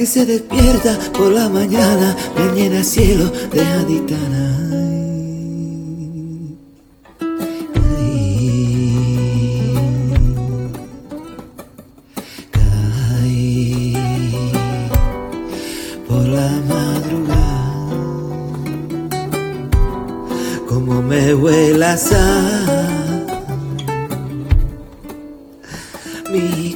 que se despierta por la mañana, me llena el cielo de gaditana. Caí por la madrugada, como me huele a sal, mi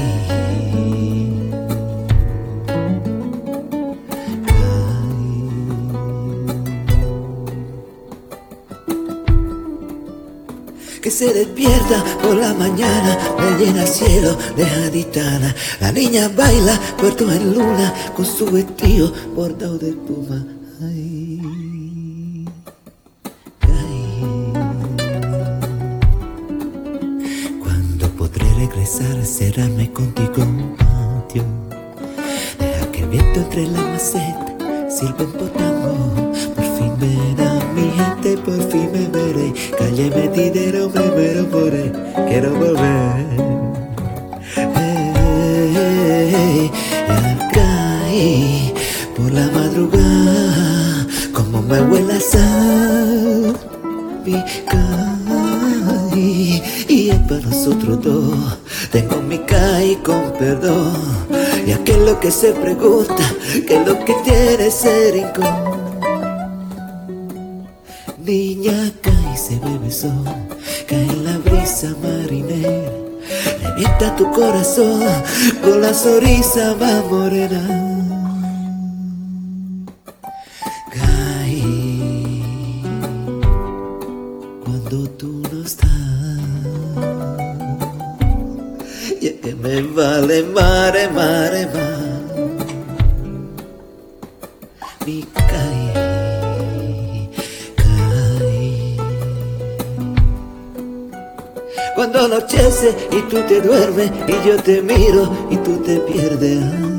que se despierta por la mañana, me llena el cielo de gaditana. La niña baila puerto en luna con su vestido bordado de espuma. Ay, caí. Cuando podré regresar, cerrarme contigo un patio, deja que el viento entre la maceta sirva un potango. Por fin verá mi gente, por fin me veré. Calle metidero, me muero por él, quiero volver. Ya caí por la madrugada, como me huele a sal, mi caí. Y es para nosotros dos, tengo mi caí con perdón. Y aquel lo que se pregunta, ¿qué es lo que tiene ser incómodo? Niña, cae, se bebe sol, cae en la brisa marinera, revienta tu corazón con la sonrisa más morena. Caí cuando tú no estás, y es que me vale mare, mare, mare, mi caí. Cuando anochece y tú te duermes y yo te miro y tú te pierdes.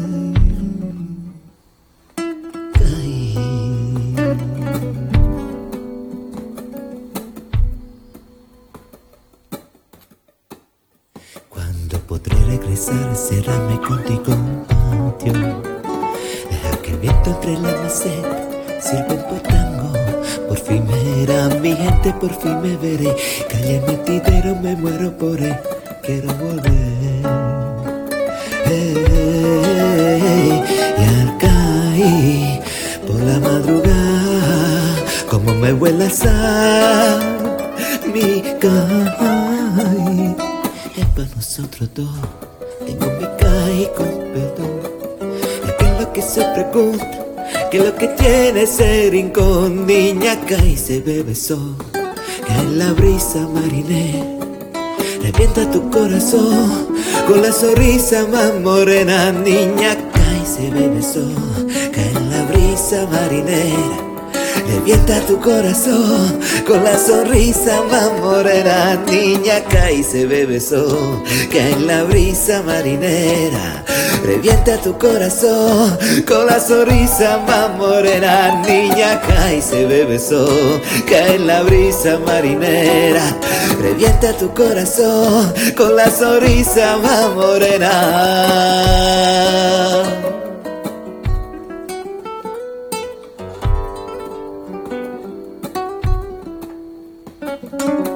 Caí. Cuando podré regresar, cerrarme contigo un patio, deja que el viento entre la maceta sirva un potango. Por fin me verá mi gente, por fin me veré. Calle metidero, me muero por él, quiero volver. Ya caí por la madrugada, como me huele a sal, mi caí. Es para nosotros dos, tengo mi caí con perdón. Y que es lo que se pregunta, que lo que tiene ser rincón. Niña, cae, se bebe sol, cae en la brisa marinera, revienta tu corazón con la sonrisa más morena. Niña, cae, se bebe sol, cae en la brisa marinera, revienta tu corazón con la sonrisa más morena. Niña, cae, se bebe sol, cae en la brisa marinera, revienta tu corazón con la sonrisa más morena. Niña, cae, se bebe sol, cae en la brisa marinera, revienta tu corazón con la sonrisa más morena.